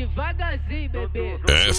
devagarzinho, bebê.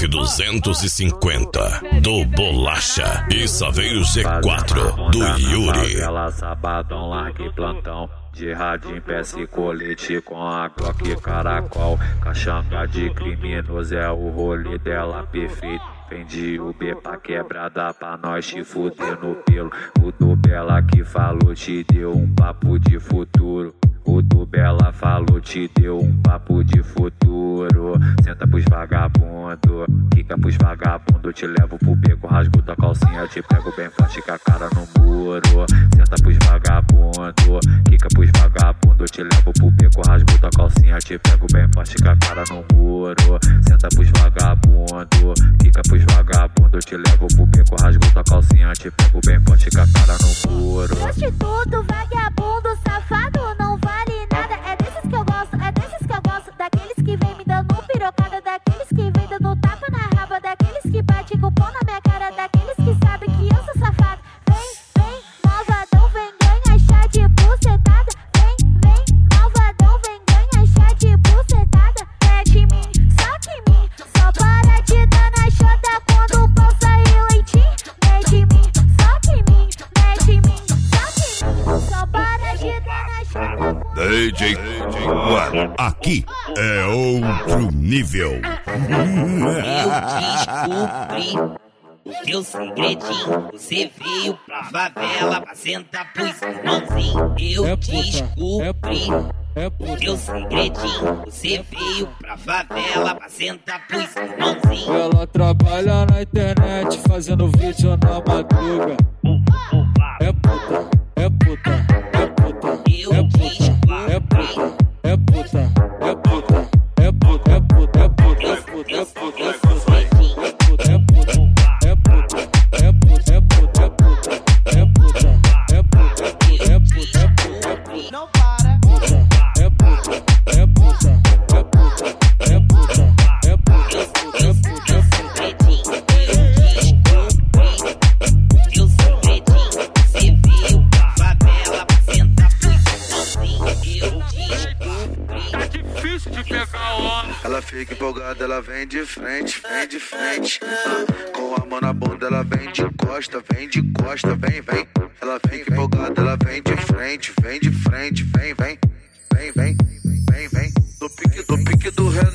F250 do Bolacha e Saveiro Z4 do Yuri. Ela sabadão, largue plantão. De radinho, peça e colete com a Glock caracol. Caxanga de criminoso é o rolê dela perfeito. Vendi o B pra quebrada pra nós te fuder no pelo. O do Bela que falou te deu um papo de futuro. O do Bela falou te deu um papo de futuro. Senta pros vagabundo, quica pros vagabundo. Te levo pro beco, rasgo tua calcinha. Te pego bem forte com a cara no muro. Senta pros vagabundo, quica pros vagabundo. Te levo pro beco, rasgo tua calcinha. Te pego bem forte com a cara no muro. Senta pros vagabundo, quica pros vagabundo. Te levo pro beco, rasgo tua calcinha. Te pego bem forte com a cara no muro. Prostituto, vagabundo, safado, não vale nada. É desses que eu gosto, é desses que eu gosto. Daqueles que vem me dando pirocada. Daqueles que vem dando tapa na raba. Daqueles que bate com o pão na minha cara. Daqueles que sabem que eu sou safado. Vem, vem, malvadão, vem ganha chá de bucetada. Vem, vem, malvadão, vem ganha chá de bucetada. Mete em mim, soca em mim. Só para de dar na chota quando o pão sair leitinho. Mete em mim, soca em mim. Mete em mim, soca em mim. Só para de dar na chota. DJ One, aqui é outro nível. Eu descobri o teu segredinho. Você veio pra favela pra sentar pros irmãozinhos. Eu descobri o teu segredinho. Você veio pra favela pra sentar pros irmãozinhos. Ela trabalha na internet fazendo vídeo na madruga. É puta, é puta, é puta. Eu descobri. É puta, é puta, é puta, é puta, é puta, é puta, é puta, é puta, é puta. Não para. É puta, é puta, é puta, é puta, é puta, é puta, é puta. Teu segredinho, você veio pra favela pra sentar pros irmãozinhos. Eu descobri. Tá difícil de pegar homem. Ela fica empolgada, ela vem de frente, vem de frente. Com a mão na bunda, ela vem de costa, vem, vem. Ela fica empolgada, ela vem de frente, vem, vem. Vem, vem, vem, vem. Do pique do Renan.